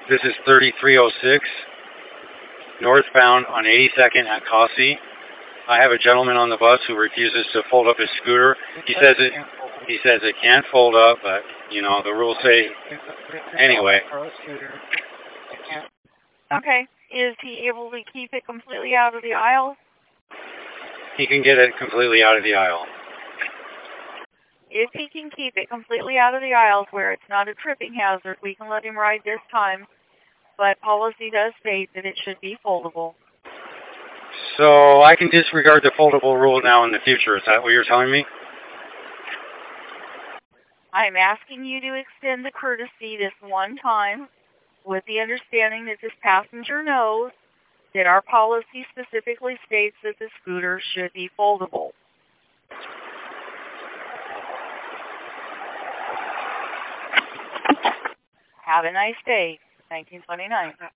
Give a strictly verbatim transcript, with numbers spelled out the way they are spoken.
This is thirty-three oh six, northbound on eighty-second at Cossie. I have a gentleman on the bus who refuses to fold up his scooter. He says it. He says it can't fold up, but you know the rules say anyway. Okay. Is he able to keep it completely out of the aisle? He can get it completely out of the aisle. If he can keep it completely out of the aisles where it's not a tripping hazard, we can let him ride this time. But policy does state that it should be foldable. So I can disregard the foldable rule now in the future. Is that what you're telling me? I'm asking you to extend the courtesy this one time with the understanding that this passenger knows that our policy specifically states that the scooter should be foldable. Have a nice day, nineteen twenty-nine.